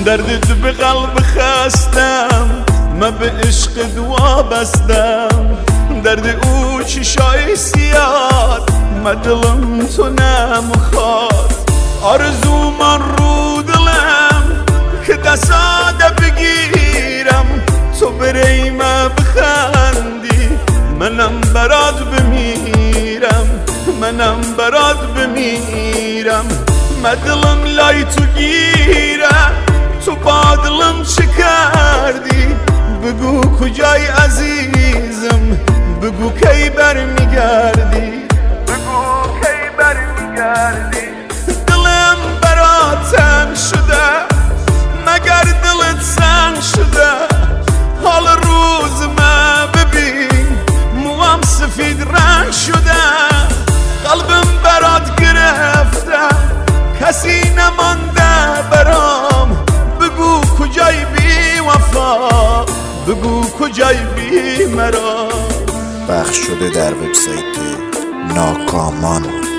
دردت به قلب خستم، من به عشق دعا بستم. درد او چشای سیاد، من دلم تو نمیخواد. آرزو من رو دلم که دستاده بگیرم، تو برای من بخندی منم برات بمیرم، منم برات بمیرم. من دلم لای تو گیره، تو با دلم چه کردی؟ بگو کجای عزیزم، بگو کی برمیگردی، بگو کی برمیگردی. دلم برات تنگ شده، مگر دلت سنگ شده؟ حال روز من ببین، موام سفید رنگ شده. قلبم برات گرفته، کسی نمانده برام. بگو کجای بی وفا، بگو کجای بی مرام. پخش شده در وبسایت ناکامان.